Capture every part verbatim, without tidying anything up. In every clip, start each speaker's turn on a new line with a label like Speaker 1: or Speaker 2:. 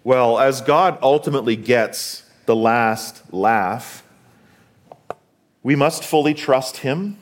Speaker 1: Well, as God ultimately gets the last laugh, we must fully trust him,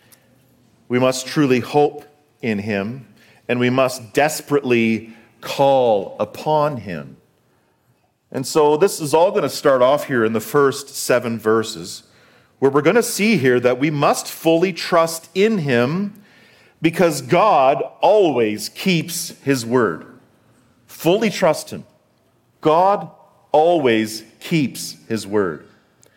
Speaker 1: we must truly hope in him, and we must desperately call upon him. And so this is all going to start off here in the first seven verses, where we're going to see here that we must fully trust in him because God always keeps his word. Fully trust him. God always keeps his word.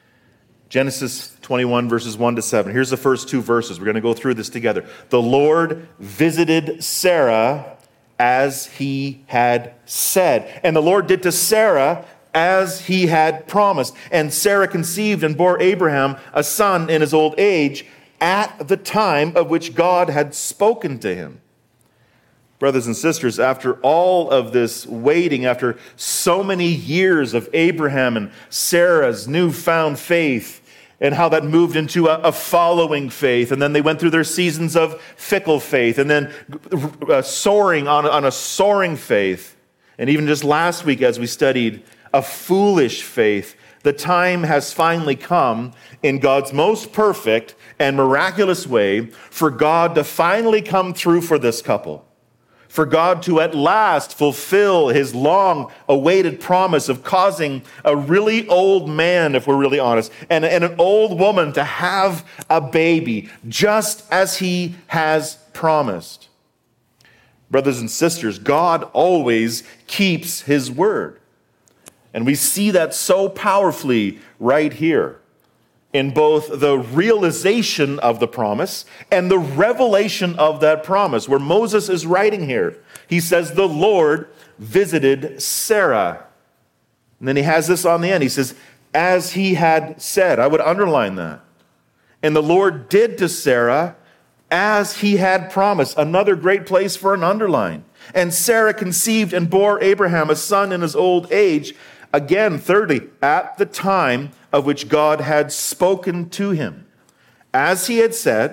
Speaker 1: Genesis twenty-one, verses one to seven. Here's the first two verses. We're going to go through this together. The Lord visited Sarah as he had said. And the Lord did to Sarah as he had promised. And Sarah conceived and bore Abraham a son in his old age at the time of which God had spoken to him. Brothers and sisters, after all of this waiting, after so many years of Abraham and Sarah's newfound faith, and how that moved into a, a following faith, and then they went through their seasons of fickle faith, and then uh, soaring on, on a soaring faith, and even just last week as we studied a foolish faith, the time has finally come in God's most perfect and miraculous way for God to finally come through for this couple. For God to at last fulfill his long-awaited promise of causing a really old man, if we're really honest, and, and an old woman to have a baby, just as he has promised. Brothers and sisters, God always keeps his word. And we see that so powerfully right here in both the realization of the promise and the revelation of that promise, where Moses is writing here. He says, the Lord visited Sarah. And then he has this on the end. He says, as he had said. I would underline that. And the Lord did to Sarah as he had promised. Another great place for an underline. And Sarah conceived and bore Abraham a son in his old age. Again, thirdly, at the time of which God had spoken to him. As he had said,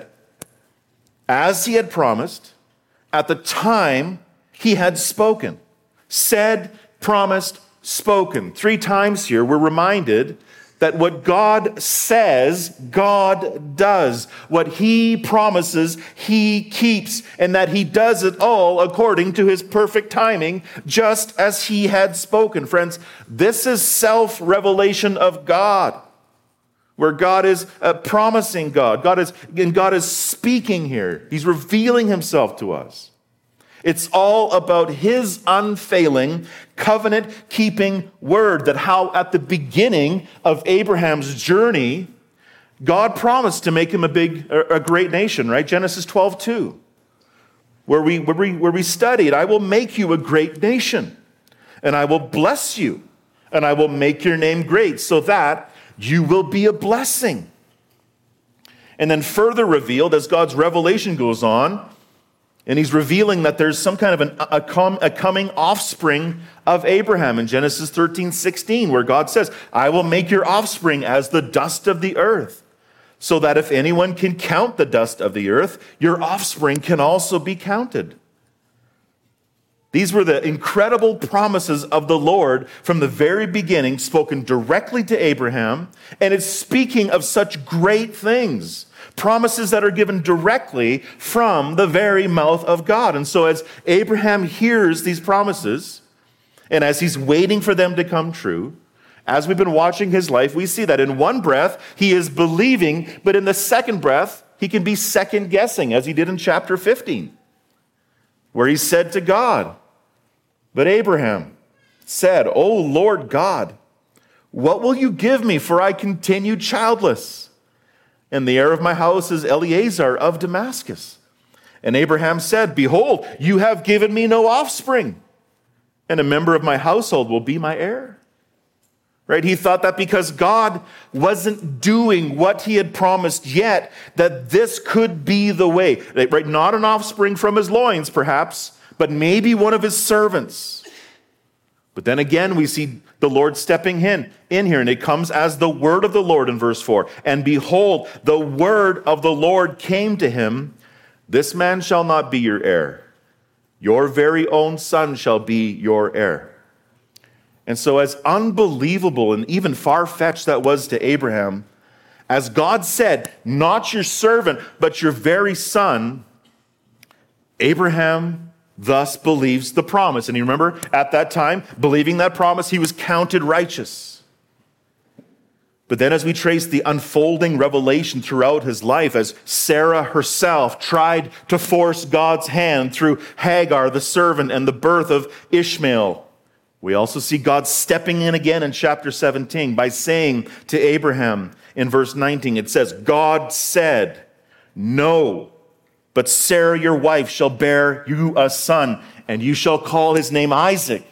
Speaker 1: as he had promised, at the time he had spoken. Said, promised, spoken. Three times here we're reminded that what God says, God does. What he promises, he keeps. And that he does it all according to his perfect timing, just as he had spoken. Friends, this is self-revelation of God, where God is uh, promising God. God is, and God is speaking here. He's revealing himself to us. It's all about his unfailing, covenant-keeping word, that how at the beginning of Abraham's journey, God promised to make him a big, a great nation, right? Genesis twelve two, where we, where we, where we studied, I will make you a great nation, and I will bless you, and I will make your name great, so that you will be a blessing. And then further revealed, as God's revelation goes on, and he's revealing that there's some kind of an, a, com, a coming offspring of Abraham in Genesis thirteen sixteen, where God says, I will make your offspring as the dust of the earth, so that if anyone can count the dust of the earth, your offspring can also be counted. These were the incredible promises of the Lord from the very beginning, spoken directly to Abraham, and it's speaking of such great things. Promises that are given directly from the very mouth of God. And so as Abraham hears these promises, and as he's waiting for them to come true, as we've been watching his life, we see that in one breath, he is believing, but in the second breath, he can be second guessing, as he did in chapter fifteen, where he said to God, but Abraham said, O Lord God, what will you give me, for I continue childless? And the heir of my house is Eliezer of Damascus. And Abraham said, behold, you have given me no offspring, and a member of my household will be my heir. Right? He thought that because God wasn't doing what he had promised yet, that this could be the way. Right? Not an offspring from his loins, perhaps, but maybe one of his servants. But then again, we see the Lord stepping in, in here, and it comes as the word of the Lord in verse four. And behold, the word of the Lord came to him, this man shall not be your heir. Your very own son shall be your heir. And so as unbelievable and even far-fetched that was to Abraham, as God said, not your servant, but your very son, Abraham thus believes the promise. And you remember, at that time, believing that promise, he was counted righteous. But then as we trace the unfolding revelation throughout his life, as Sarah herself tried to force God's hand through Hagar, the servant, and the birth of Ishmael, we also see God stepping in again in chapter seventeen by saying to Abraham in verse nineteen, it says, God said, no, but Sarah your wife shall bear you a son, and you shall call his name Isaac.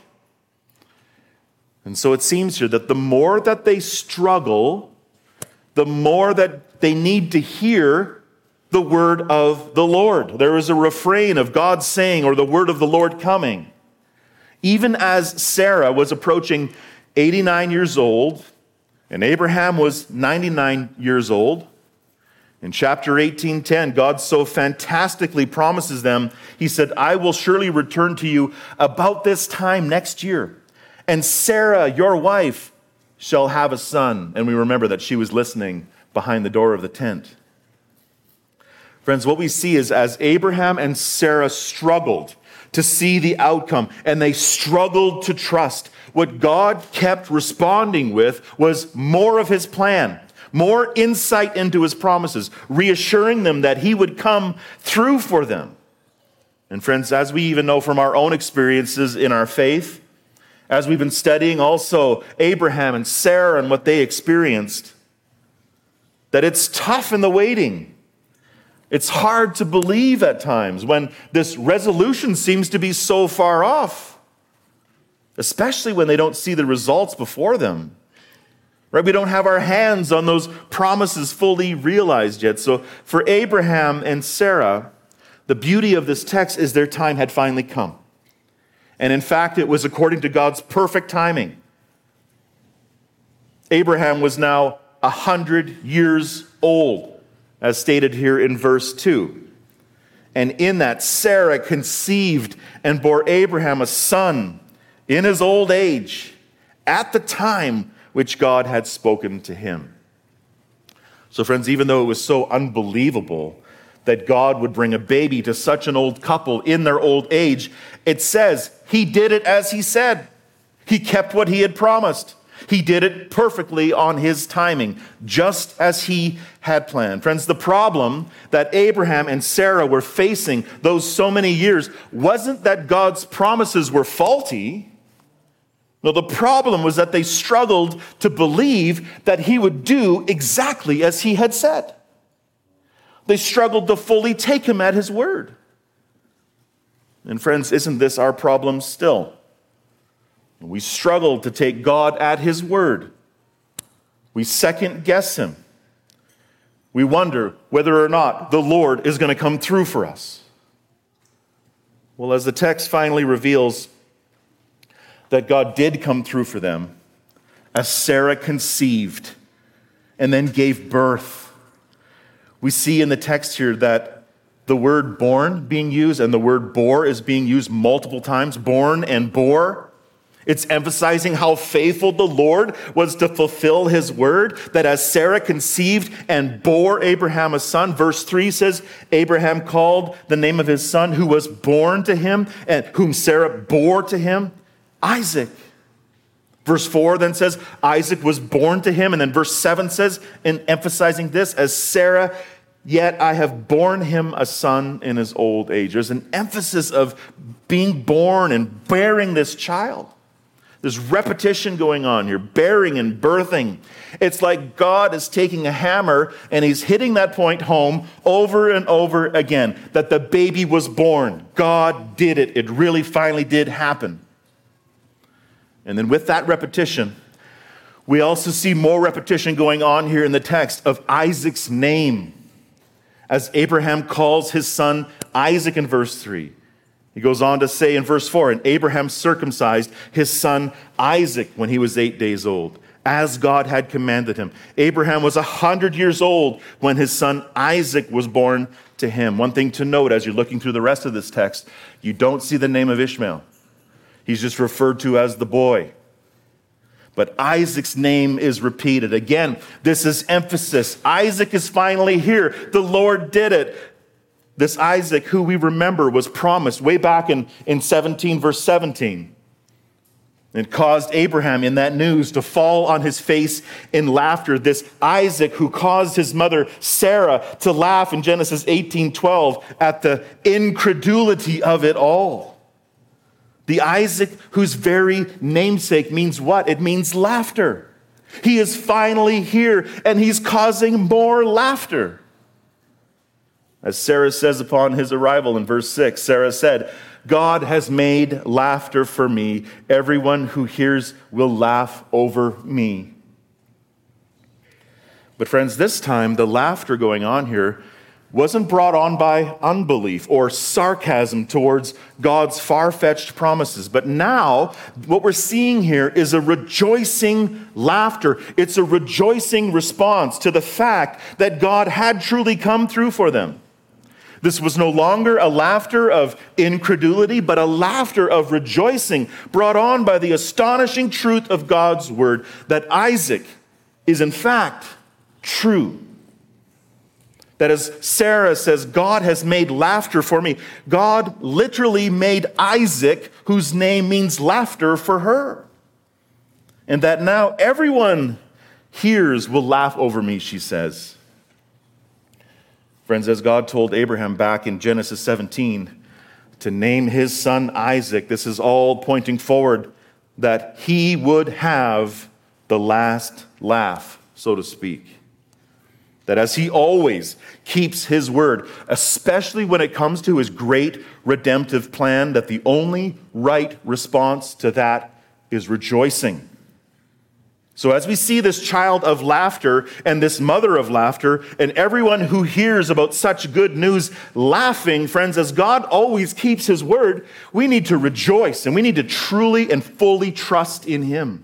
Speaker 1: And so it seems here that the more that they struggle, the more that they need to hear the word of the Lord. There is a refrain of God saying, or the word of the Lord coming. Even as Sarah was approaching eighty-nine years old, and Abraham was ninety-nine years old, in chapter eighteen ten, God so fantastically promises them, he said, I will surely return to you about this time next year. And Sarah, your wife, shall have a son. And we remember that she was listening behind the door of the tent. Friends, what we see is as Abraham and Sarah struggled to see the outcome, and they struggled to trust, what God kept responding with was more of his plan, more insight into his promises, reassuring them that he would come through for them. And friends, as we even know from our own experiences in our faith, as we've been studying also Abraham and Sarah and what they experienced, that it's tough in the waiting. It's hard to believe at times when this resolution seems to be so far off, especially when they don't see the results before them. Right? We don't have our hands on those promises fully realized yet. So for Abraham and Sarah, the beauty of this text is their time had finally come. And in fact, it was according to God's perfect timing. Abraham was now a hundred years old, as stated here in verse two. And in that, Sarah conceived and bore Abraham a son in his old age, at the time which God had spoken to him. So friends, even though it was so unbelievable that God would bring a baby to such an old couple in their old age, it says he did it as he said. He kept what he had promised. He did it perfectly on his timing, just as he had planned. Friends, the problem that Abraham and Sarah were facing those so many years wasn't that God's promises were faulty. No, the problem was that they struggled to believe that he would do exactly as he had said. They struggled to fully take him at his word. And friends, isn't this our problem still? We struggle to take God at his word. We second guess him. We wonder whether or not the Lord is going to come through for us. Well, as the text finally reveals that God did come through for them, as Sarah conceived and then gave birth, we see in the text here that the word born being used and the word bore is being used multiple times, born and bore. It's emphasizing how faithful the Lord was to fulfill his word, that as Sarah conceived and bore Abraham a son, verse three says, Abraham called the name of his son who was born to him and whom Sarah bore to him, Isaac. Verse four then says, Isaac was born to him. And then verse seven says, in emphasizing this, as Sarah, yet I have borne him a son in his old age. There's an emphasis of being born and bearing this child. There's repetition going on here, bearing and birthing. It's like God is taking a hammer and he's hitting that point home over and over again, that the baby was born. God did it. It really finally did happen. And then with that repetition, we also see more repetition going on here in the text of Isaac's name, as Abraham calls his son Isaac in verse three. He goes on to say in verse four, and Abraham circumcised his son Isaac when he was eight days old, as God had commanded him. Abraham was a hundred years old when his son Isaac was born to him. One thing to note as you're looking through the rest of this text, you don't see the name of Ishmael. He's just referred to as the boy. But Isaac's name is repeated. Again, this is emphasis. Isaac is finally here. The Lord did it. This Isaac, who we remember was promised way back in, in seventeen, verse seventeen. It caused Abraham in that news to fall on his face in laughter. This Isaac who caused his mother Sarah to laugh in Genesis eighteen twelve at the incredulity of it all. The Isaac whose very namesake means what? It means laughter. He is finally here and he's causing more laughter. As Sarah says upon his arrival in verse six, Sarah said, God has made laughter for me. Everyone who hears will laugh over me. But friends, this time the laughter going on here wasn't brought on by unbelief or sarcasm towards God's far-fetched promises. But now what we're seeing here is a rejoicing laughter. It's a rejoicing response to the fact that God had truly come through for them. This was no longer a laughter of incredulity, but a laughter of rejoicing brought on by the astonishing truth of God's word that Isaac is in fact true. That as Sarah says, God has made laughter for me. God literally made Isaac, whose name means laughter, for her. And that now everyone hears will laugh over me, she says. Friends, as God told Abraham back in Genesis seventeen to name his son Isaac, this is all pointing forward that he would have the last laugh, so to speak. That as he always keeps his word, especially when it comes to his great redemptive plan, that the only right response to that is rejoicing. So as we see this child of laughter and this mother of laughter and everyone who hears about such good news laughing, friends, as God always keeps his word, we need to rejoice and we need to truly and fully trust in him.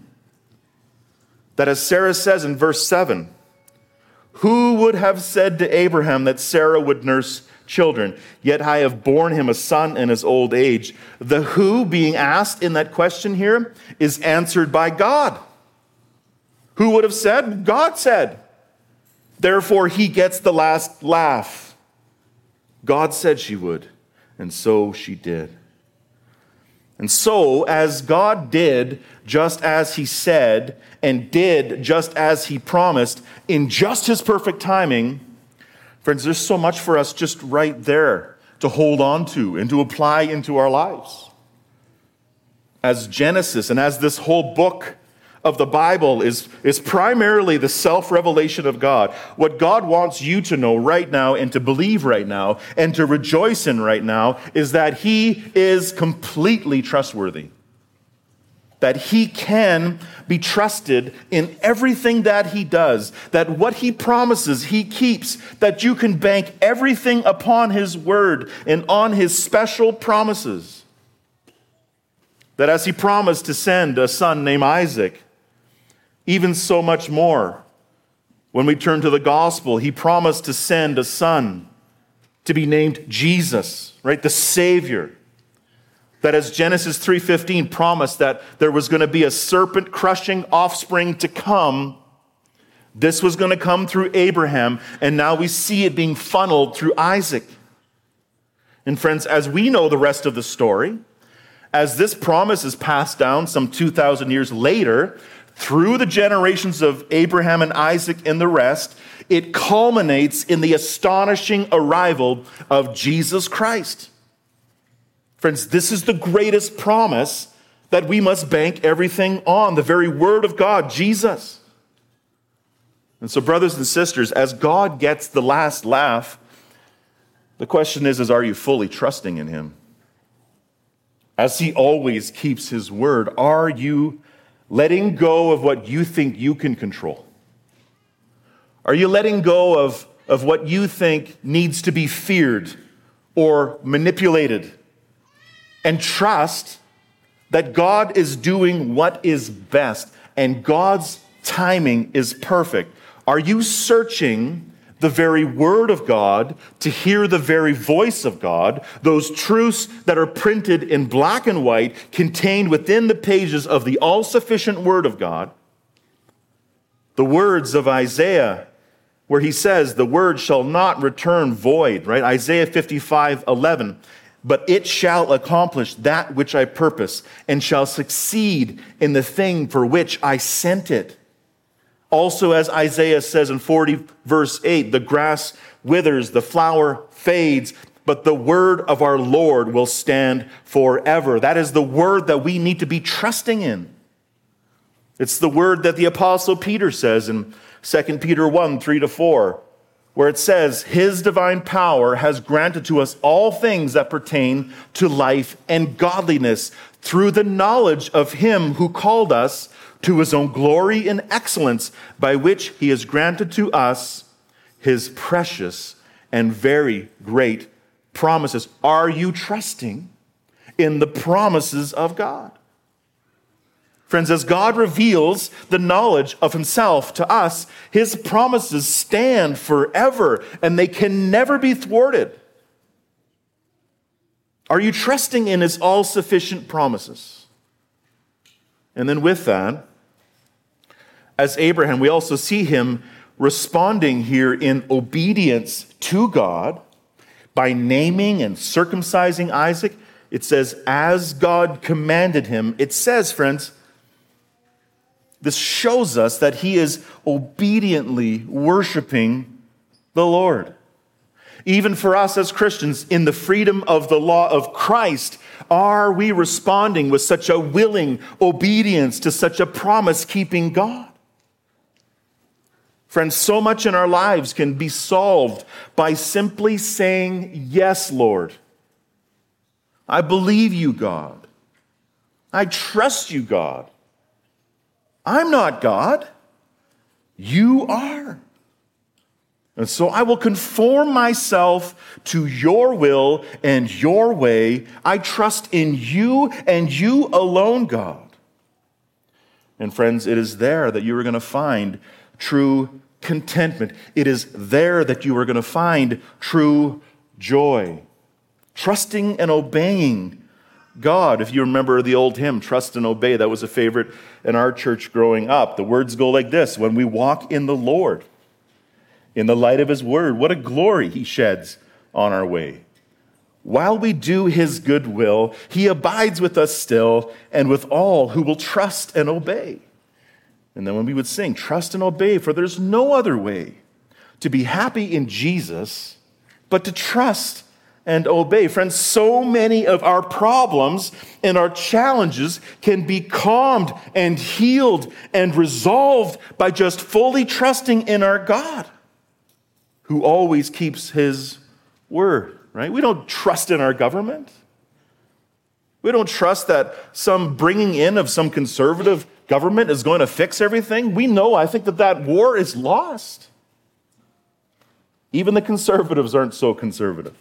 Speaker 1: That as Sarah says in verse seven, who would have said to Abraham that Sarah would nurse children? Yet I have borne him a son in his old age. The who being asked in that question here is answered by God. Who would have said? God said. Therefore, he gets the last laugh. God said she would, and so she did. And so, as God did just as he said, and did just as he promised, in just his perfect timing, friends, there's so much for us just right there to hold on to and to apply into our lives. As Genesis and as this whole book of the Bible is, is primarily the self-revelation of God. What God wants you to know right now and to believe right now and to rejoice in right now is that he is completely trustworthy. That he can be trusted in everything that he does. That what he promises, he keeps. That you can bank everything upon his word and on his special promises. That as he promised to send a son named Isaac, even so much more, when we turn to the gospel, he promised to send a son to be named Jesus, right? The Savior. That as Genesis three fifteen promised that there was going to be a serpent-crushing offspring to come, this was going to come through Abraham, and now we see it being funneled through Isaac. And friends, as we know the rest of the story, as this promise is passed down some two thousand years later, through the generations of Abraham and Isaac and the rest, it culminates in the astonishing arrival of Jesus Christ. Friends, this is the greatest promise that we must bank everything on, the very word of God, Jesus. And so, brothers and sisters, as God gets the last laugh, the question is, is are you fully trusting in him? As he always keeps his word, are you letting go of what you think you can control? Are you letting go of, of what you think needs to be feared or manipulated? And trust that God is doing what is best and God's timing is perfect. Are you searching the very word of God to hear the very voice of God, those truths that are printed in black and white, contained within the pages of the all-sufficient word of God? The words of Isaiah, where he says, the word shall not return void, right? Isaiah fifty-five eleven. But it shall accomplish that which I purpose, and shall succeed in the thing for which I sent it. Also, as Isaiah says in forty verse eight, the grass withers, the flower fades, but the word of our Lord will stand forever. That is the word that we need to be trusting in. It's the word that the Apostle Peter says in Second Peter one, three to four, where it says, his divine power has granted to us all things that pertain to life and godliness through the knowledge of him who called us to his own glory and excellence, by which he has granted to us his precious and very great promises. Are you trusting in the promises of God? Friends, as God reveals the knowledge of himself to us, his promises stand forever and they can never be thwarted. Are you trusting in his all-sufficient promises? And then with that, as Abraham, we also see him responding here in obedience to God by naming and circumcising Isaac. It says, as God commanded him. It says, friends, this shows us that he is obediently worshiping the Lord. Even for us as Christians, in the freedom of the law of Christ, are we responding with such a willing obedience to such a promise-keeping God? Friends, so much in our lives can be solved by simply saying, yes, Lord. I believe you, God. I trust you, God. I'm not God. You are. And so I will conform myself to your will and your way. I trust in you and you alone, God. And friends, it is there that you are going to find true contentment. It is there that you are going to find true joy. Trusting and obeying God. If you remember the old hymn, Trust and Obey, that was a favorite in our church growing up. The words go like this: when we walk in the Lord, in the light of his word, what a glory he sheds on our way. While we do his good will, he abides with us still and with all who will trust and obey. And then when we would sing, trust and obey, for there's no other way to be happy in Jesus but to trust and obey. Friends, so many of our problems and our challenges can be calmed and healed and resolved by just fully trusting in our God, who always keeps his word, right? We don't trust in our government. We don't trust that some bringing in of some conservative government is going to fix everything. We know, I think, that that war is lost. Even the conservatives aren't so conservative.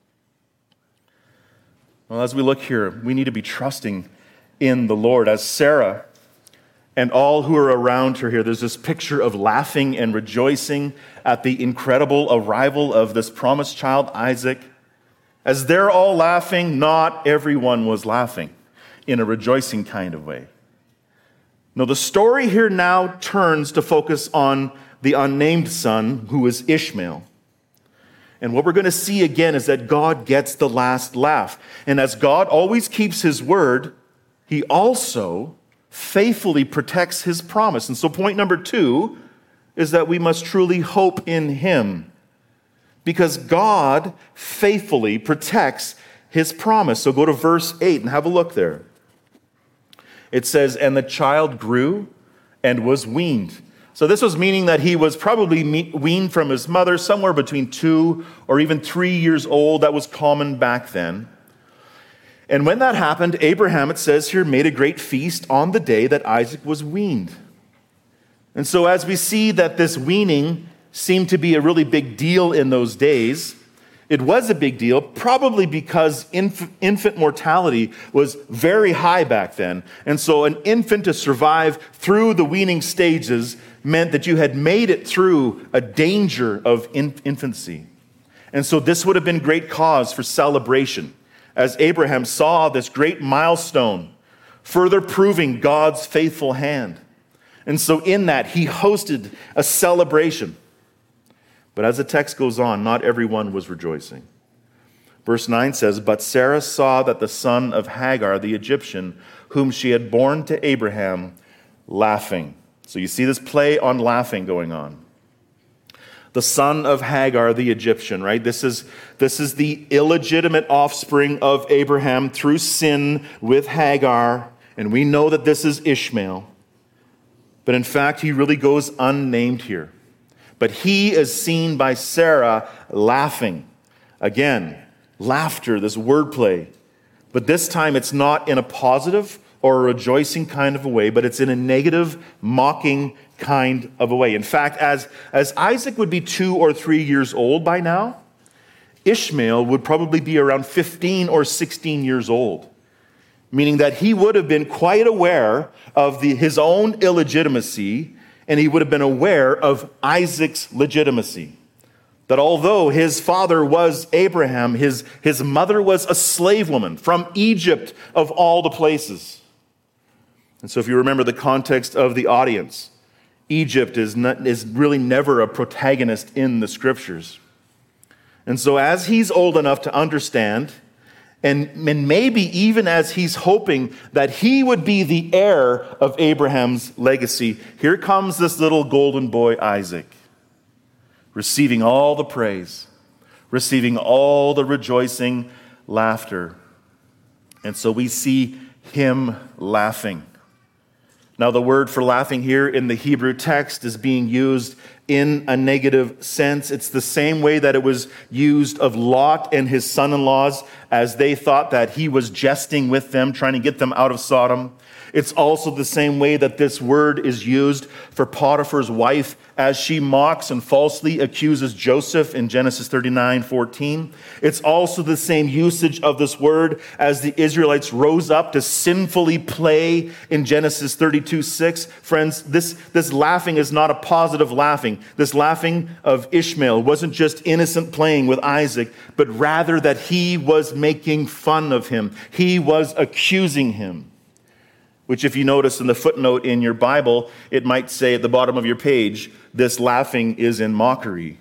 Speaker 1: Well, as we look here, we need to be trusting in the Lord. As Sarah and all who are around her here, there's this picture of laughing and rejoicing at the incredible arrival of this promised child, Isaac. As they're all laughing, not everyone was laughing in a rejoicing kind of way. No, the story here now turns to focus on the unnamed son, who is Ishmael. And what we're going to see again is that God gets the last laugh. And as God always keeps his word, he also faithfully protects his promise. And so point number two is that we must truly hope in him, because God faithfully protects his promise. So go to verse eight and have a look there. It says, and the child grew and was weaned. So this was meaning that he was probably weaned from his mother, somewhere between two or even three years old. That was common back then. And when that happened, Abraham, it says here, made a great feast on the day that Isaac was weaned. And so as we see that this weaning seemed to be a really big deal in those days, it was a big deal, probably because inf- infant mortality was very high back then. And so an infant to survive through the weaning stages meant that you had made it through a danger of in- infancy. And so this would have been great cause for celebration, as Abraham saw this great milestone, further proving God's faithful hand. And so in that, he hosted a celebration. But as the text goes on, not everyone was rejoicing. Verse nine says, "But Sarah saw that the son of Hagar, the Egyptian, whom she had borne to Abraham, laughing." So you see this play on laughing going on. The son of Hagar, the Egyptian, right? This is, this is the illegitimate offspring of Abraham through sin with Hagar. And we know that this is Ishmael. But in fact, he really goes unnamed here. But he is seen by Sarah laughing. Again, laughter, this wordplay. But this time it's not in a positive or a rejoicing kind of a way, but it's in a negative, mocking kind of a way. In fact, as, as Isaac would be two or three years old by now, Ishmael would probably be around fifteen or sixteen years old, meaning that he would have been quite aware of the, his own illegitimacy, and he would have been aware of Isaac's legitimacy. That although his father was Abraham, his, his mother was a slave woman from Egypt of all the places. And so if you remember the context of the audience, Egypt is, not, is really never a protagonist in the scriptures. And so as he's old enough to understand, and, and maybe even as he's hoping that he would be the heir of Abraham's legacy, here comes this little golden boy, Isaac, receiving all the praise, receiving all the rejoicing laughter. And so we see him laughing. Now, the word for laughing here in the Hebrew text is being used in a negative sense. It's the same way that it was used of Lot and his son-in-laws as they thought that he was jesting with them, trying to get them out of Sodom. It's also the same way that this word is used for Potiphar's wife as she mocks and falsely accuses Joseph in Genesis thirty-nine fourteen. It's also the same usage of this word as the Israelites rose up to sinfully play in Genesis thirty-two six. Friends, this, this laughing is not a positive laughing. This laughing of Ishmael wasn't just innocent playing with Isaac, but rather that he was making fun of him. He was accusing him. Which, if you notice in the footnote in your Bible, it might say at the bottom of your page, this laughing is in mockery.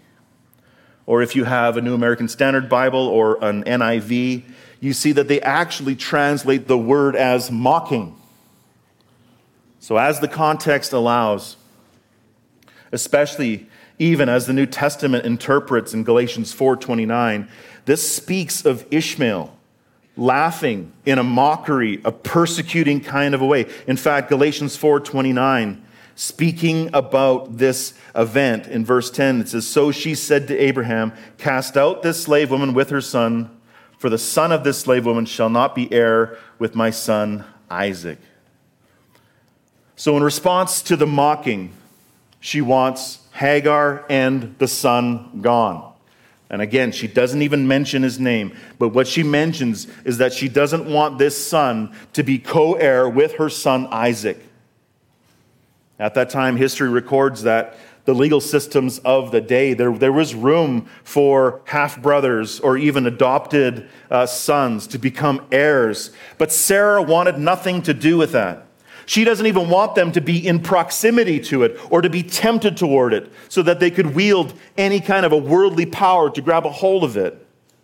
Speaker 1: Or if you have a New American Standard Bible or an N I V, you see that they actually translate the word as mocking. So as the context allows, especially even as the New Testament interprets in Galatians four twenty-nine, this speaks of Ishmael laughing in a mockery, a persecuting kind of a way. In fact, Galatians four twenty-nine, speaking about this event in verse ten, it says, "So she said to Abraham, cast out this slave woman with her son, for the son of this slave woman shall not be heir with my son Isaac." So in response to the mocking, she wants Hagar and the son gone. And again, she doesn't even mention his name. But what she mentions is that she doesn't want this son to be co-heir with her son Isaac. At that time, history records that the legal systems of the day, there, there was room for half-brothers or even adopted uh, sons to become heirs. But Sarah wanted nothing to do with that. She doesn't even want them to be in proximity to it or to be tempted toward it so that they could wield any kind of a worldly power to grab a hold of it.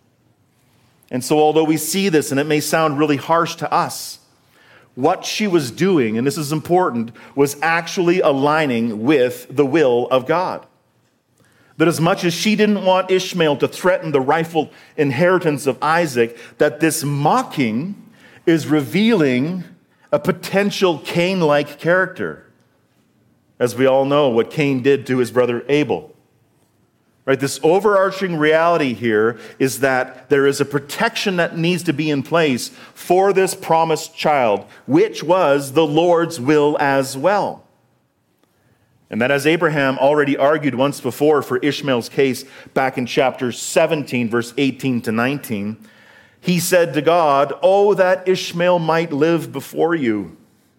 Speaker 1: And so although we see this, and it may sound really harsh to us, what she was doing, and this is important, was actually aligning with the will of God. That as much as she didn't want Ishmael to threaten the rightful inheritance of Isaac, that this mocking is revealing a potential Cain-like character. As we all know what Cain did to his brother Abel. Right? This overarching reality here is that there is a protection that needs to be in place for this promised child, which was the Lord's will as well. And that, as Abraham already argued once before for Ishmael's case back in chapter seventeen, verse eighteen to nineteen, he said to God, "Oh, that Ishmael might live before you."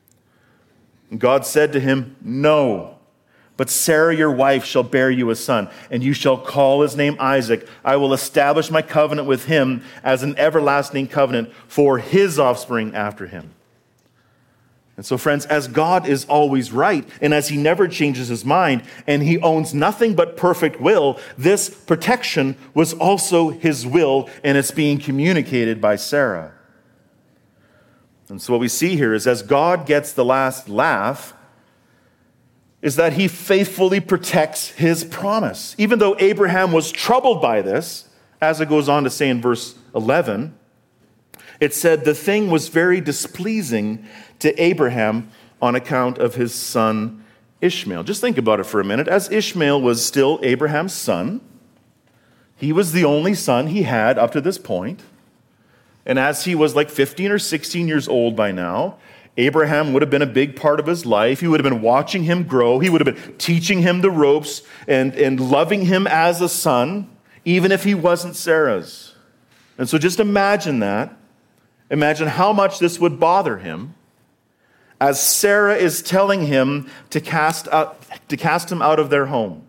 Speaker 1: And God said to him, "No, but Sarah your wife shall bear you a son, and you shall call his name Isaac. I will establish my covenant with him as an everlasting covenant for his offspring after him." And so, friends, as God is always right, and as he never changes his mind, and he owns nothing but perfect will, this protection was also his will, and it's being communicated by Sarah. And so what we see here is as God gets the last laugh, is that he faithfully protects his promise. Even though Abraham was troubled by this, as it goes on to say in verse eleven, it said the thing was very displeasing to Abraham on account of his son Ishmael. Just think about it for a minute. As Ishmael was still Abraham's son, he was the only son he had up to this point. And as he was like fifteen or sixteen years old by now, Abraham would have been a big part of his life. He would have been watching him grow. He would have been teaching him the ropes and, and loving him as a son, even if he wasn't Sarah's. And so just imagine that. Imagine how much this would bother him as Sarah is telling him to cast out, to cast him out of their home.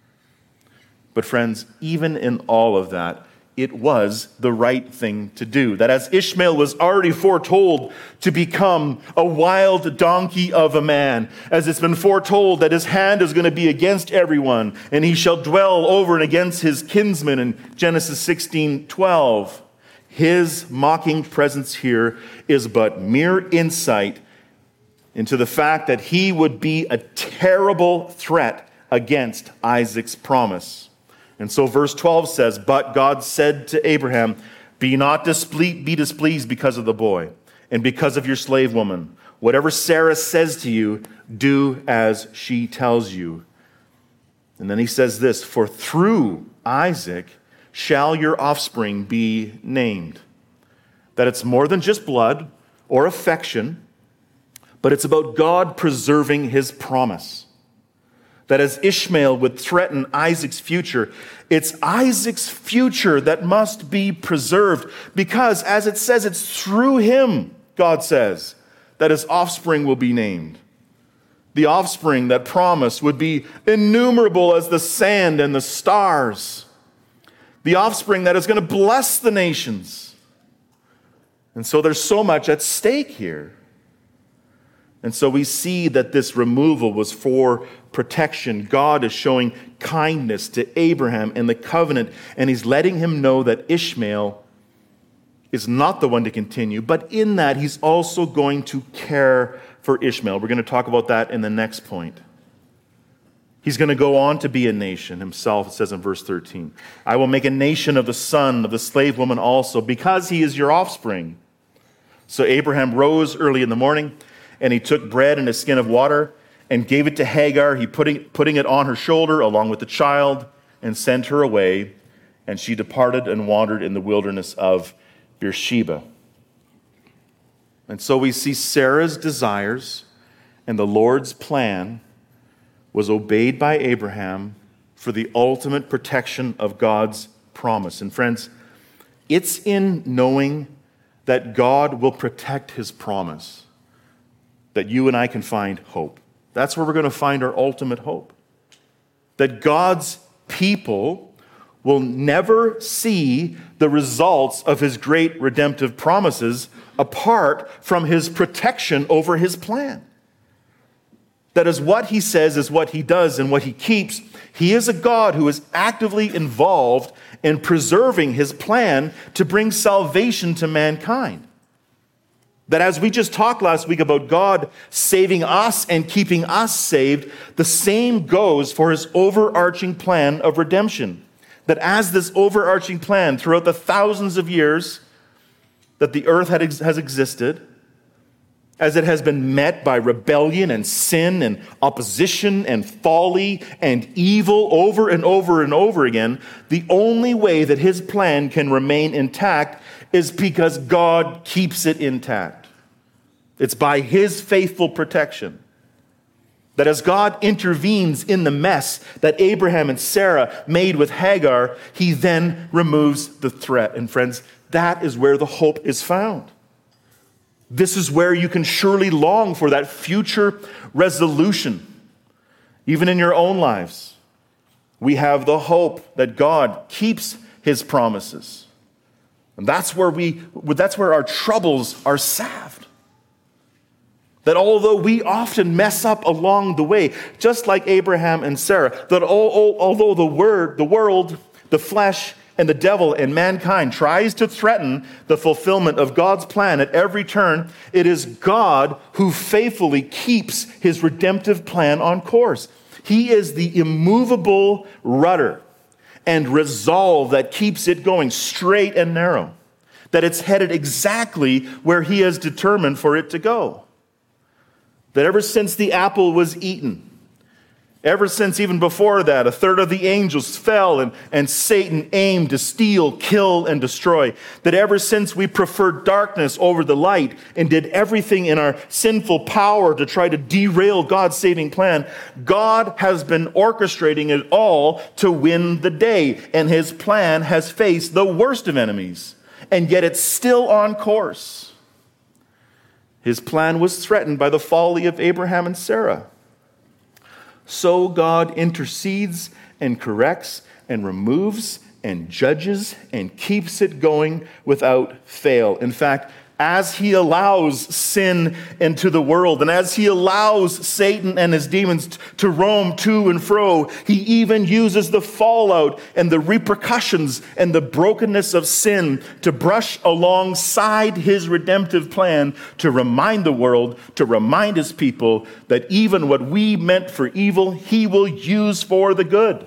Speaker 1: But friends, even in all of that, it was the right thing to do. That as Ishmael was already foretold to become a wild donkey of a man, as it's been foretold that his hand is going to be against everyone, and he shall dwell over and against his kinsmen in Genesis sixteen twelve. His mocking presence here is but mere insight into the fact that he would be a terrible threat against Isaac's promise. And so verse twelve says, but God said to Abraham, be not displeased, be displeased because of the boy and because of your slave woman. Whatever Sarah says to you, do as she tells you. And then he says this, for through Isaac shall your offspring be named. That it's more than just blood or affection, but it's about God preserving his promise. That as Ishmael would threaten Isaac's future, it's Isaac's future that must be preserved because, as it says, it's through him, God says, that his offspring will be named. The offspring that promised would be innumerable as the sand and the stars. The offspring that is going to bless the nations. And so there's so much at stake here. And so we see that this removal was for protection. God is showing kindness to Abraham in the covenant, and he's letting him know that Ishmael is not the one to continue, but in that he's also going to care for Ishmael. We're going to talk about that in the next point. He's going to go on to be a nation himself, it says in verse thirteen. I will make a nation of the son of the slave woman also, because he is your offspring. So Abraham rose early in the morning, and he took bread and a skin of water and gave it to Hagar, he putting, putting it on her shoulder along with the child, and sent her away. And she departed and wandered in the wilderness of Beersheba. And so we see Sarah's desires and the Lord's plan was obeyed by Abraham for the ultimate protection of God's promise. And friends, it's in knowing that God will protect his promise that you and I can find hope. That's where we're going to find our ultimate hope. That God's people will never see the results of his great redemptive promises apart from his protection over his plan. That is what he says is what he does and what he keeps. He is a God who is actively involved in preserving his plan to bring salvation to mankind. That as we just talked last week about God saving us and keeping us saved, the same goes for his overarching plan of redemption. That as this overarching plan throughout the thousands of years that the earth had, has existed, as it has been met by rebellion and sin and opposition and folly and evil over and over and over again, the only way that his plan can remain intact is because God keeps it intact. It's by his faithful protection. That as God intervenes in the mess that Abraham and Sarah made with Hagar, he then removes the threat. And friends, that is where the hope is found. This is where you can surely long for that future resolution. Even in your own lives, we have the hope that God keeps his promises. And that's where we that's where our troubles are salved. That although we often mess up along the way, just like Abraham and Sarah, that although the word, the world, the flesh, and the devil and mankind tries to threaten the fulfillment of God's plan at every turn, it is God who faithfully keeps his redemptive plan on course. He is the immovable rudder and resolve that keeps it going straight and narrow, that it's headed exactly where he has determined for it to go. That ever since the apple was eaten, ever since even before that, a third of the angels fell and, and Satan aimed to steal, kill, and destroy. That ever since we preferred darkness over the light and did everything in our sinful power to try to derail God's saving plan, God has been orchestrating it all to win the day. And his plan has faced the worst of enemies. And yet it's still on course. His plan was threatened by the folly of Abraham and Sarah. So God intercedes and corrects and removes and judges and keeps it going without fail. In fact, as he allows sin into the world and as he allows Satan and his demons to roam to and fro, he even uses the fallout and the repercussions and the brokenness of sin to brush alongside his redemptive plan to remind the world, to remind his people that even what we meant for evil, he will use for the good.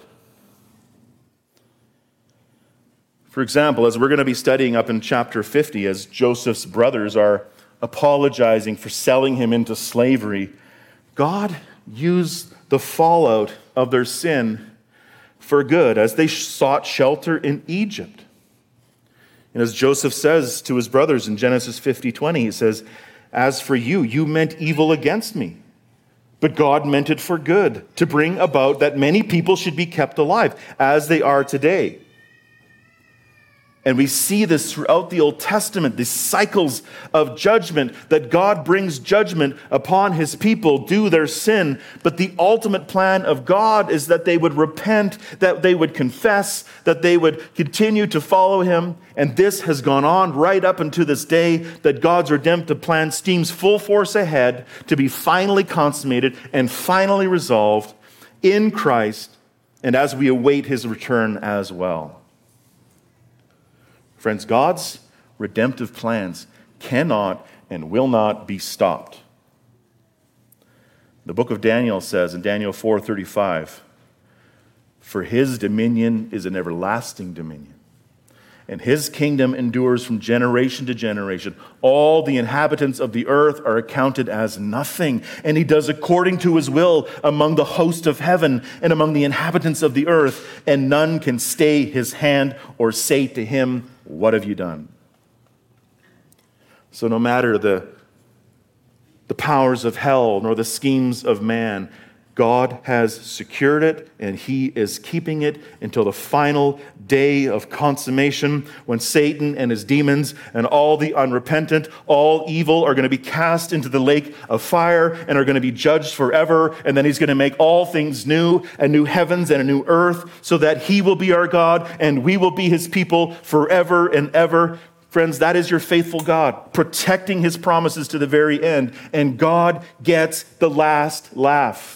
Speaker 1: For example, as we're going to be studying up in chapter fifty, as Joseph's brothers are apologizing for selling him into slavery, God used the fallout of their sin for good as they sought shelter in Egypt. And as Joseph says to his brothers in Genesis fifty twenty, he says, "As for you, you meant evil against me, but God meant it for good, to bring about that many people should be kept alive, as they are today." And we see this throughout the Old Testament, these cycles of judgment, that God brings judgment upon his people due their sin. But the ultimate plan of God is that they would repent, that they would confess, that they would continue to follow him. And this has gone on right up until this day, that God's redemptive plan steams full force ahead to be finally consummated and finally resolved in Christ, and as we await his return as well. Friends, God's redemptive plans cannot and will not be stopped. The book of Daniel says in Daniel four thirty-five, "For his dominion is an everlasting dominion, and his kingdom endures from generation to generation. All the inhabitants of the earth are accounted as nothing, and he does according to his will among the host of heaven and among the inhabitants of the earth, and none can stay his hand or say to him, 'What have you done?'" So no matter the, the powers of hell nor the schemes of man, God has secured it, and he is keeping it until the final day of consummation, when Satan and his demons and all the unrepentant, all evil, are going to be cast into the lake of fire and are going to be judged forever. And then he's going to make all things new, a new heavens and a new earth, so that he will be our God and we will be his people forever and ever. Friends, that is your faithful God, protecting his promises to the very end. And God gets the last laugh.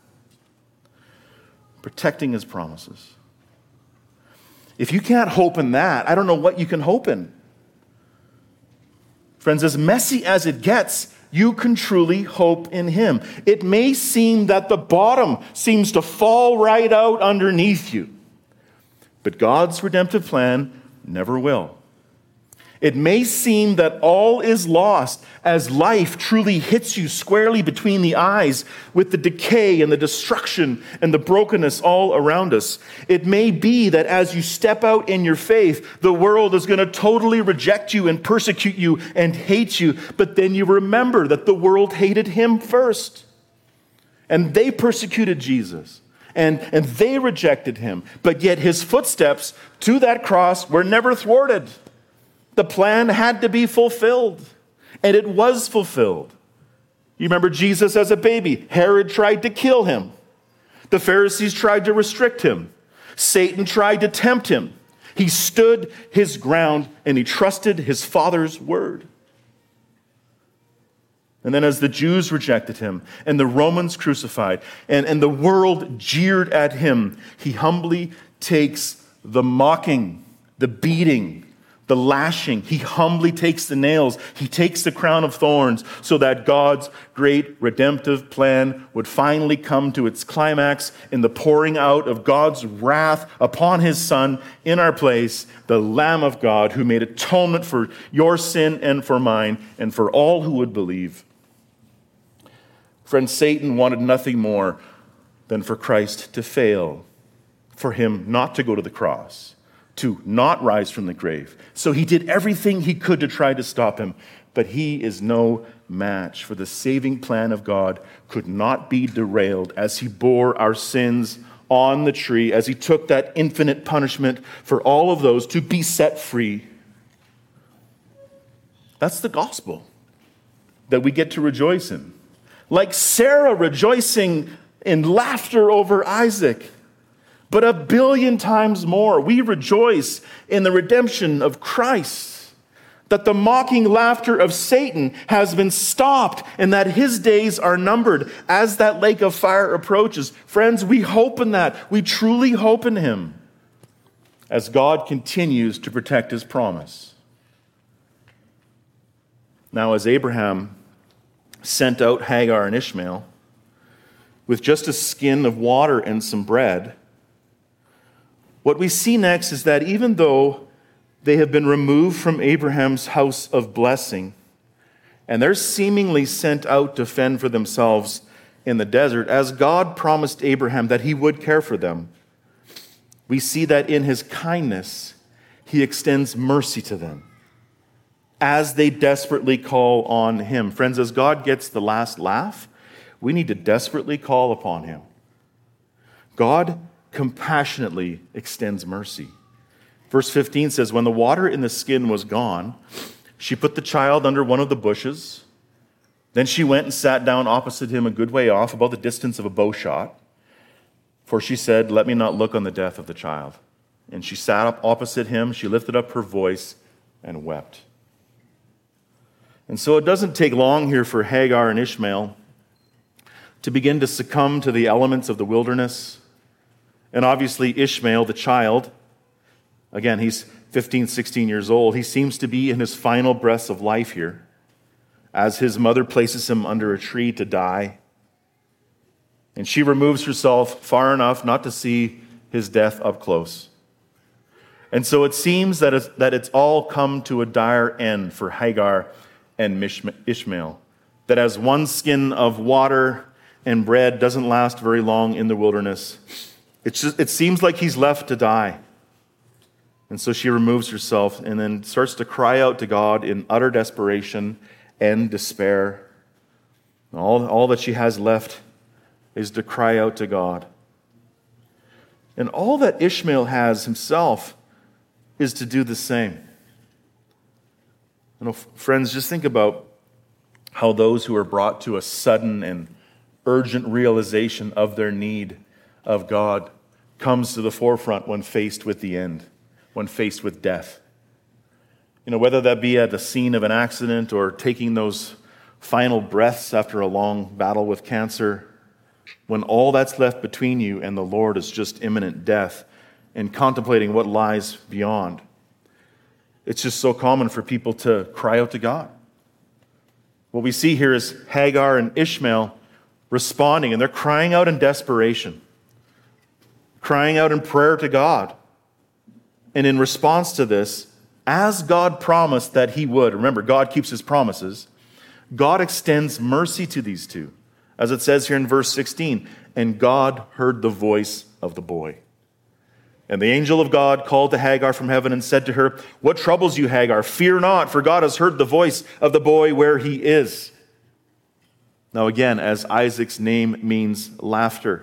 Speaker 1: Protecting his promises. If you can't hope in that, I don't know what you can hope in. Friends, as messy as it gets, you can truly hope in him. It may seem that the bottom seems to fall right out underneath you, but God's redemptive plan never will. It may seem that all is lost as life truly hits you squarely between the eyes with the decay and the destruction and the brokenness all around us. It may be that as you step out in your faith, the world is going to totally reject you and persecute you and hate you. But then you remember that the world hated him first. And they persecuted Jesus. And, and they rejected him. But yet his footsteps to that cross were never thwarted. The plan had to be fulfilled, and it was fulfilled. You remember Jesus as a baby. Herod tried to kill him. The Pharisees tried to restrict him. Satan tried to tempt him. He stood his ground, and he trusted his Father's word.
Speaker 2: And then as the Jews rejected him and the Romans crucified and, and the world jeered at him, he humbly takes the mocking, the beating, the lashing. He humbly takes the nails. He takes the crown of thorns so that God's great redemptive plan would finally come to its climax in the pouring out of God's wrath upon his Son in our place, the Lamb of God who made atonement for your sin and for mine and for all who would believe. Friends, Satan wanted nothing more than for Christ to fail, for him not to go to the cross, to not rise from the grave. So he did everything he could to try to stop him, but he is no match, for the saving plan of God could not be derailed as he bore our sins on the tree, as he took that infinite punishment for all of those to be set free. That's the gospel that we get to rejoice in. Like Sarah rejoicing in laughter over Isaac, but a billion times more, we rejoice in the redemption of Christ, that the mocking laughter of Satan has been stopped and that his days are numbered as that lake of fire approaches. Friends, we hope in that. We truly hope in him as God continues to protect his promise. Now, as Abraham sent out Hagar and Ishmael with just a skin of water and some bread, what we see next is that even though they have been removed from Abraham's house of blessing, and they're seemingly sent out to fend for themselves in the desert, as God promised Abraham that he would care for them, we see that in his kindness, he extends mercy to them as they desperately call on him. Friends, as God gets the last laugh, we need to desperately call upon him. God compassionately extends mercy. Verse fifteen says, when the water in the skin was gone, she put the child under one of the bushes. Then she went and sat down opposite him a good way off, about the distance of a bow shot. For she said, let me not look on the death of the child. And she sat up opposite him. She lifted up her voice and wept. And so it doesn't take long here for Hagar and Ishmael to begin to succumb to the elements of the wilderness. And obviously Ishmael, the child, again, he's fifteen, sixteen years old. He seems to be in his final breaths of life here as his mother places him under a tree to die. And she removes herself far enough not to see his death up close. And so it seems that it's, that it's all come to a dire end for Hagar and Ishmael. That as one skin of water and bread doesn't last very long in the wilderness, it's just, it seems like he's left to die. And so she removes herself and then starts to cry out to God in utter desperation and despair. All, all that she has left is to cry out to God. And all that Ishmael has himself is to do the same. You know, friends, just think about how those who are brought to a sudden and urgent realization of their need of God comes to the forefront when faced with the end, when faced with death. You know, whether that be at the scene of an accident or taking those final breaths after a long battle with cancer, when all that's left between you and the Lord is just imminent death and contemplating what lies beyond. It's just so common for people to cry out to God. What we see here is Hagar and Ishmael responding, and they're crying out in desperation, crying out in prayer to God. And in response to this, as God promised that he would, remember, God keeps his promises, God extends mercy to these two. As it says here in verse sixteen, and God heard the voice of the boy. And the angel of God called to Hagar from heaven and said to her, what troubles you, Hagar? Fear not, for God has heard the voice of the boy where he is. Now again, as Isaac's name means laughter,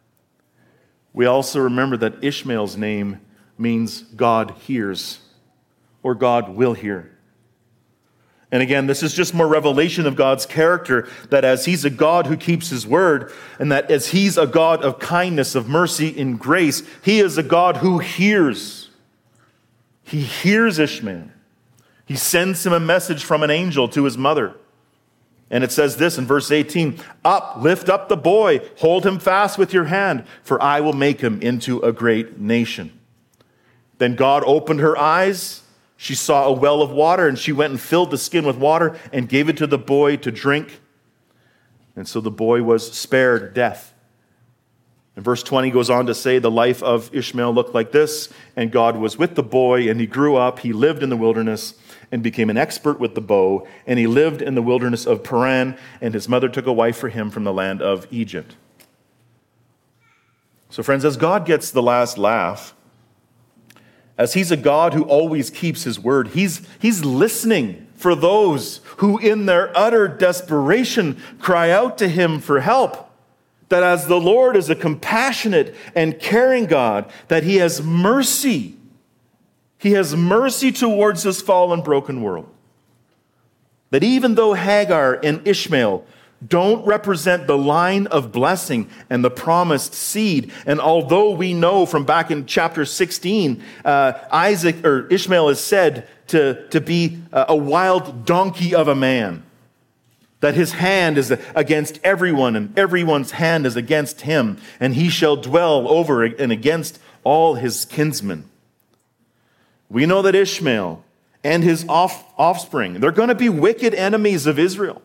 Speaker 2: we also remember that Ishmael's name means God hears, or God will hear. And again, this is just more revelation of God's character, that as he's a God who keeps his word, and that as he's a God of kindness, of mercy, and grace, he is a God who hears. He hears Ishmael. He sends him a message from an angel to his mother. And it says this in verse eighteen, "Up, lift up the boy, hold him fast with your hand, for I will make him into a great nation." Then God opened her eyes. She saw a well of water, and she went and filled the skin with water and gave it to the boy to drink. And so the boy was spared death. And verse twenty goes on to say the life of Ishmael looked like this, and God was with the boy, and he grew up, he lived in the wilderness, and became an expert with the bow, and he lived in the wilderness of Paran, and his mother took a wife for him from the land of Egypt. So friends, as God gets the last laugh, as he's a God who always keeps his word, he's, he's listening for those who in their utter desperation cry out to him for help. That as the Lord is a compassionate and caring God, that he has mercy. He has mercy towards this fallen, broken world. That even though Hagar and Ishmael don't represent the line of blessing and the promised seed, and although we know from back in chapter sixteen, uh, Isaac or Ishmael is said to, to be a wild donkey of a man, that his hand is against everyone and everyone's hand is against him, and he shall dwell over and against all his kinsmen. We know that Ishmael and his off, offspring, they're going to be wicked enemies of Israel.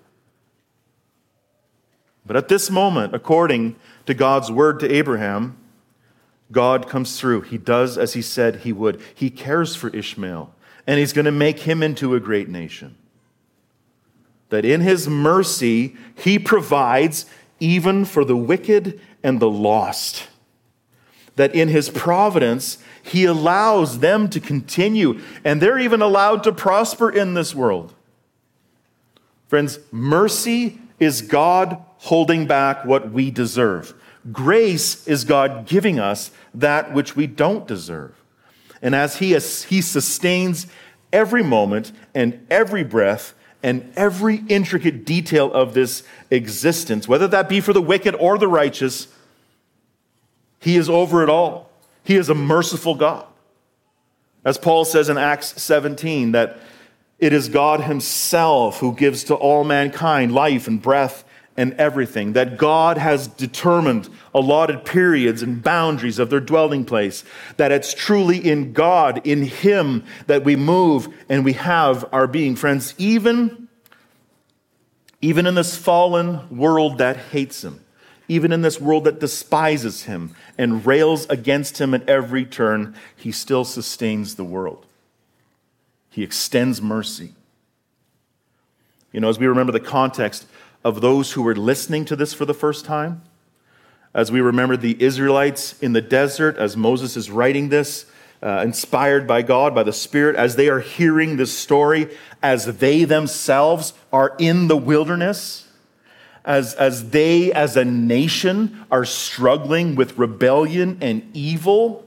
Speaker 2: But at this moment, according to God's word to Abraham, God comes through. He does as he said he would. He cares for Ishmael, and he's going to make him into a great nation. That in his mercy, he provides even for the wicked and the lost. That in his providence, he allows them to continue, and they're even allowed to prosper in this world. Friends, mercy is God holding back what we deserve. Grace is God giving us that which we don't deserve. And as he, he sustains every moment and every breath and every intricate detail of this existence, whether that be for the wicked or the righteous, he is over it all. He is a merciful God. As Paul says in Acts seventeen, that it is God himself who gives to all mankind life and breath and everything, that God has determined allotted periods and boundaries of their dwelling place, that it's truly in God, in him, that we move and we have our being. Friends, even, even in this fallen world that hates him, even in this world that despises him and rails against him at every turn, he still sustains the world. He extends mercy. You know, as we remember the context of those who were listening to this for the first time, as we remember the Israelites in the desert, as Moses is writing this, uh, inspired by God, by the Spirit, as they are hearing this story, as they themselves are in the wilderness, As, as they, as a nation, are struggling with rebellion and evil,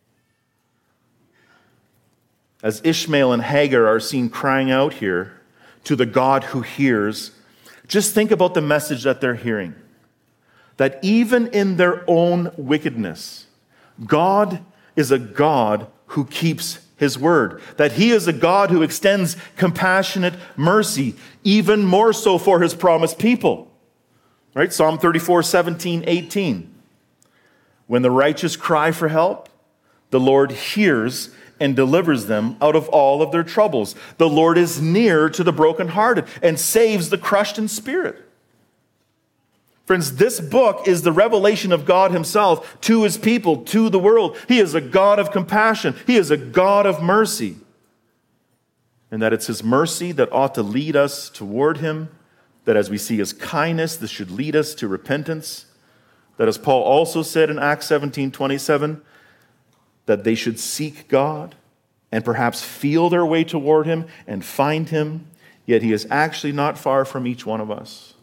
Speaker 2: as Ishmael and Hagar are seen crying out here to the God who hears, just think about the message that they're hearing. That even in their own wickedness, God is a God who keeps his word. That he is a God who extends compassionate mercy, even more so for his promised people. Right? Psalm thirty-four, seventeen, eighteen. When the righteous cry for help, the Lord hears and delivers them out of all of their troubles. The Lord is near to the brokenhearted and saves the crushed in spirit. Friends, this book is the revelation of God himself to his people, to the world. He is a God of compassion. He is a God of mercy. And that it's his mercy that ought to lead us toward him. That as we see his kindness, this should lead us to repentance. That as Paul also said in Acts seventeen, twenty-seven, that they should seek God and perhaps feel their way toward him and find him, yet he is actually not far from each one of us.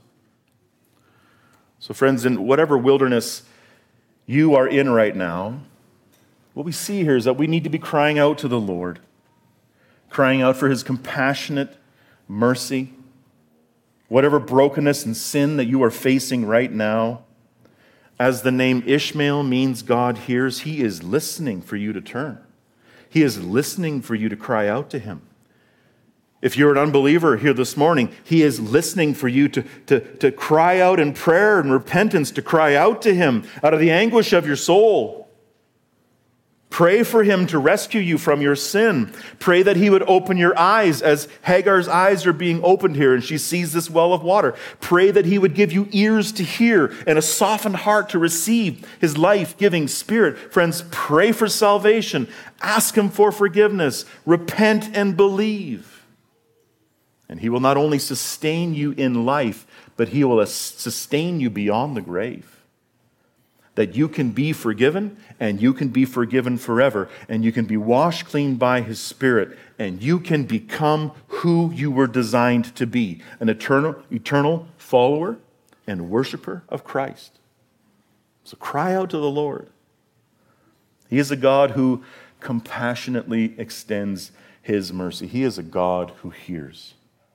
Speaker 2: So friends, in whatever wilderness you are in right now, what we see here is that we need to be crying out to the Lord, crying out for his compassionate mercy. Whatever brokenness and sin that you are facing right now, as the name Ishmael means God hears, he is listening for you to turn. He is listening for you to cry out to him. If you're an unbeliever here this morning, he is listening for you to, to, to cry out in prayer and repentance, to cry out to him out of the anguish of your soul. Pray for him to rescue you from your sin. Pray that he would open your eyes as Hagar's eyes are being opened here and she sees this well of water. Pray that he would give you ears to hear and a softened heart to receive his life-giving Spirit. Friends, pray for salvation. Ask him for forgiveness. Repent and believe. And he will not only sustain you in life, but he will sustain you beyond the grave. That you can be forgiven, and you can be forgiven forever, and you can be washed clean by his Spirit, and you can become who you were designed to be, an eternal, eternal follower and worshiper of Christ. So cry out to the Lord. He is a God who compassionately extends his mercy. He is a God who hears.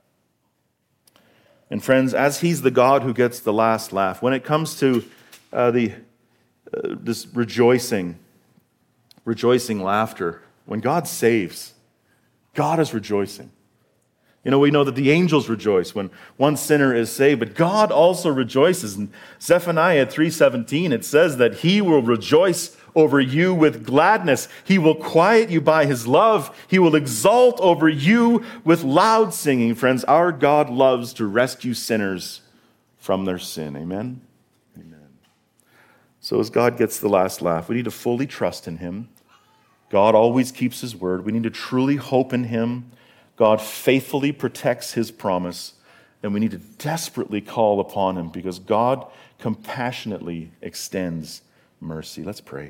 Speaker 2: And friends, as he's the God who gets the last laugh, when it comes to uh, the uh, this rejoicing, rejoicing laughter, when God saves, God is rejoicing. You know, we know that the angels rejoice when one sinner is saved, but God also rejoices. In Zephaniah three seventeen, it says that he will rejoice over you with gladness. He will quiet you by his love. He will exalt over you with loud singing. Friends, our God loves to rescue sinners from their sin. Amen? Amen. So as God gets the last laugh, we need to fully trust in him. God always keeps his word. We need to truly hope in him. God faithfully protects his promise. And we need to desperately call upon him because God compassionately extends mercy. Let's pray.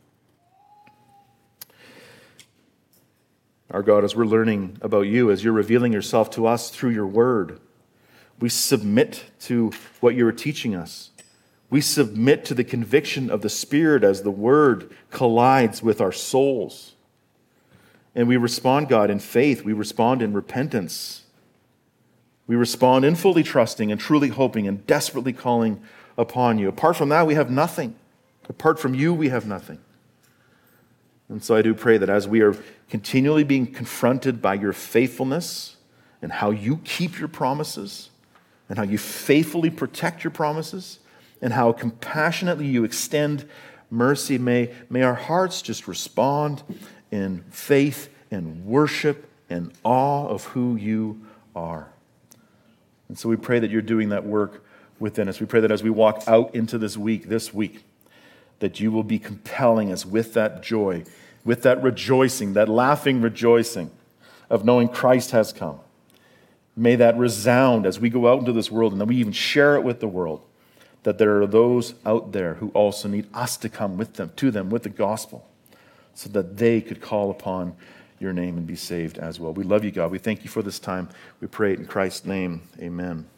Speaker 2: Our God, as we're learning about you, as you're revealing yourself to us through your word, we submit to what you are teaching us. We submit to the conviction of the Spirit as the word collides with our souls. And we respond, God, in faith. We respond in repentance. We respond in fully trusting and truly hoping and desperately calling upon you. Apart from that, we have nothing. Apart from you, we have nothing. And so I do pray that as we are continually being confronted by your faithfulness and how you keep your promises and how you faithfully protect your promises and how compassionately you extend mercy, may, may our hearts just respond in faith and worship and awe of who you are. And so we pray that you're doing that work within us. We pray that as we walk out into this week, this week, that you will be compelling us with that joy, with that rejoicing, that laughing rejoicing of knowing Christ has come. May that resound as we go out into this world and then we even share it with the world, that there are those out there who also need us to come with them, to them with the gospel, so that they could call upon your name and be saved as well. We love you, God. We thank you for this time. We pray it in Christ's name. Amen.